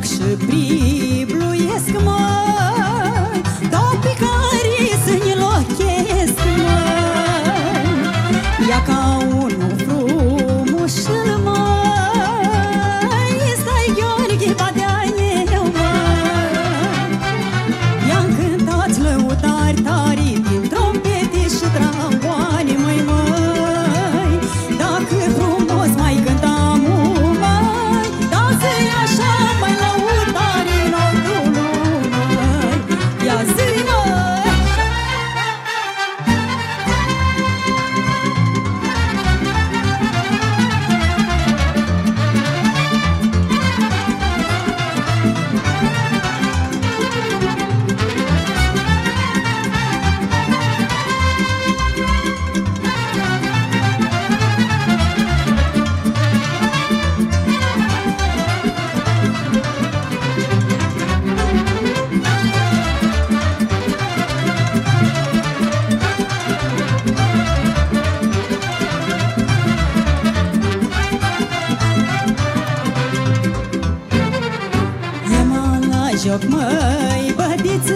joc și pribluiesc, măi, dau picarii să-ni lochesc, măi. Ia ca unul frumușel, măi, stai Gheorghe Badeaneu, măi. I-am cântat lăutari tari din trompete și tramboane, măi, măi. Dacă frumos mai cântam, măi, dați-i așa mai lăutari în ochiul lumii. Ia zi, măi! Joc, măi, bădiță,